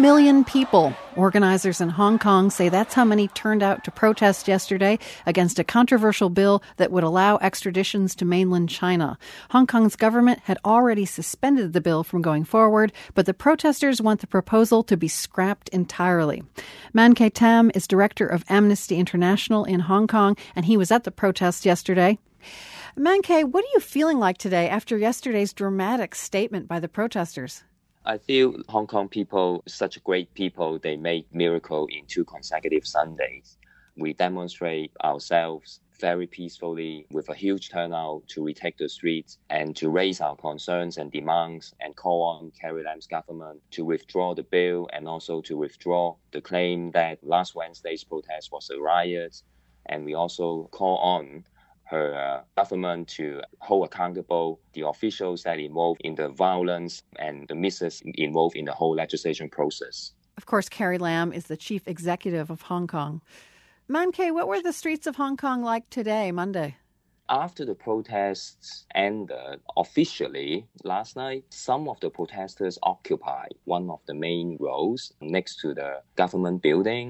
million people. Organizers in Hong Kong say that's how many turned out to protest yesterday against a controversial bill that would allow extraditions to mainland China. Hong Kong's government had already suspended the bill from going forward, but the protesters want the proposal to be scrapped entirely. Man Kay Tam is director of Amnesty International in Hong Kong, and he was at the protest yesterday. Man Kay, what are you feeling like today after yesterday's dramatic statement by the protesters? I feel Hong Kong people, such great people, they made miracle in 2 consecutive Sundays. We demonstrate ourselves very peacefully with a huge turnout to retake the streets and to raise our concerns and demands and call on Carrie Lam's government to withdraw the bill and also to withdraw the claim that last Wednesday's protest was a riot. And we also call on her government to hold accountable the officials that involved in the violence and the misses involved in the whole legislation process. Of course, Carrie Lam is the chief executive of Hong Kong. Man Kay, what were the streets of Hong Kong like today, Monday? After the protests ended officially last night, some of the protesters occupied one of the main roads next to the government building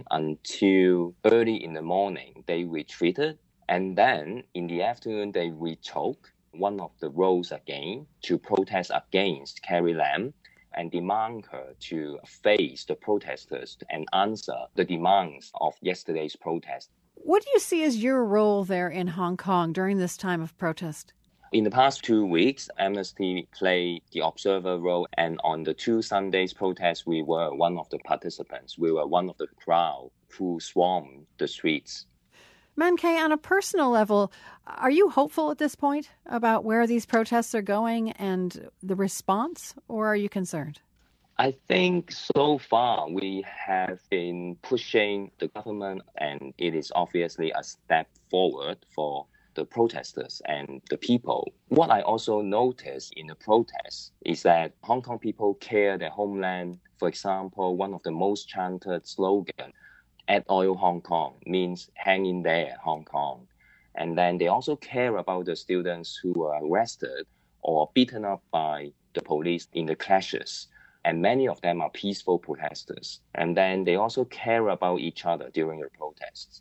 until early in the morning. They retreated. And then in the afternoon, they retook one of the roads again to protest against Carrie Lam and demand her to face the protesters and answer the demands of yesterday's protest. What do you see as your role there in Hong Kong during this time of protest? In the past 2 weeks, Amnesty played the observer role, and on the 2 Sundays protests, we were one of the participants. We were one of the crowd who swarmed the streets. Man Kay, on a personal level, are you hopeful at this point about where these protests are going and the response, or are you concerned? I think so far we have been pushing the government, and it is obviously a step forward for the protesters and the people. What I also noticed in the protests is that Hong Kong people care their homeland. For example, one of the most chanted slogans, "Add oil Hong Kong," means hang in there, Hong Kong. And then they also care about the students who were arrested or beaten up by the police in the clashes. And many of them are peaceful protesters. And then they also care about each other during the protests.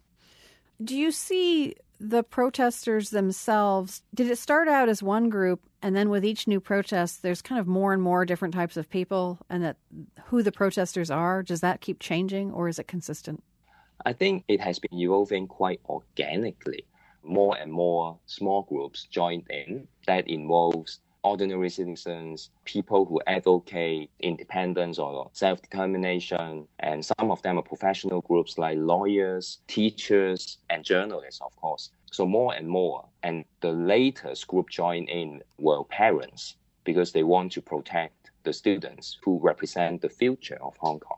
Do you see the protesters themselves? Did it start out as one group, and then with each new protest, there's kind of more and more different types of people, and that who the protesters are, does that keep changing, or is it consistent? I think it has been evolving quite organically. More and more small groups joined in that involves ordinary citizens, people who advocate independence or self-determination, and some of them are professional groups like lawyers, teachers, and journalists, of course. So more and more. And the latest group joined in were parents because they want to protect the students who represent the future of Hong Kong.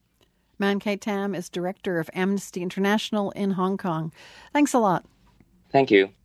Man Kay Tam is director of Amnesty International in Hong Kong. Thanks a lot. Thank you.